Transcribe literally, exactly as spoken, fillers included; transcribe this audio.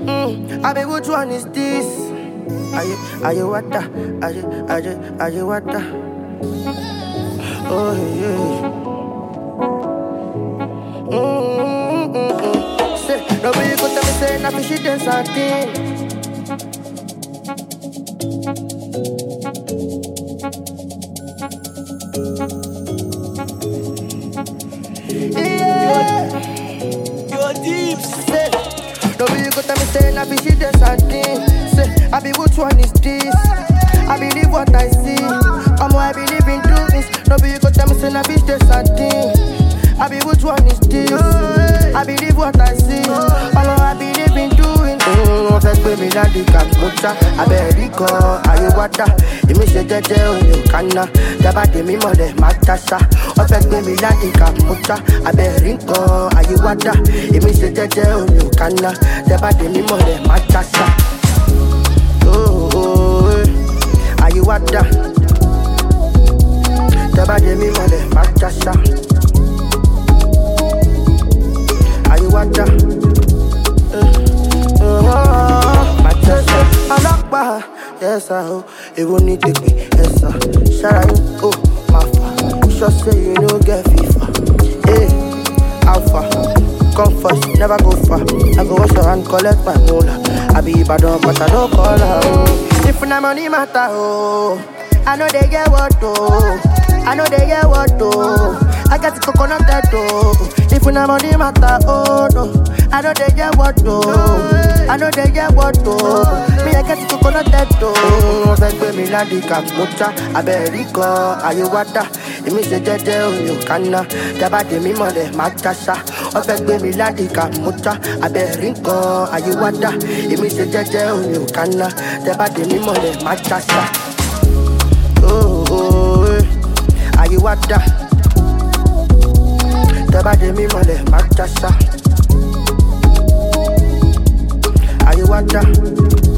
Mm, I mean, which one is this? Are you, are you what the? Are you, are you, are you what the? Oh, yeah. Mm-hmm. Say, nobody go tell me say, nothing she dance and thing. Yeah. Your deep. Say, nobody go tell me say, nothing she dance and thing. Say, I be which one is this? I believe what I see. I'm I believe in truth. Nobody go tell me say, nothing she dance and thing. I be which one is this? I believe what I see. All I believe in doing. Mm, on fait que me la di kamucha. America, are you what that? You me say that you canna. Daba de mi mole matasa. On fait que me la di kamucha. America, are you what that? You me say that you canna. Daba de mi mole matasa. Oh, oh, are you what that? Daba de mi mole matasa. Water, uh, uh, my chest, I lock by, yes, I hope it won't need to be, yes, sir. Shine, oh, my fa, sure say you know get FIFA, hey, alpha, come first, never go far. I go wash and collect my mola. I be bad on, but I don't call her, oh. If na money matter, oh, I know they get what, oh, I know they get what, oh. I got the coconut that oh. If you money matter, oh no. I know they get what oh. I know they get what oh. Me I got the coconut that oh. Fake with me la di kamucha. America, are you what that? If me say jeje oh you canna. Daba de mi mole matasa. Oh fake with me la di kamucha. America, are you what that? If me say jeje oh you canna. Daba de mi mole matasa. Oh oh, are you what that? Daba de mi mole matasa. Are you what that?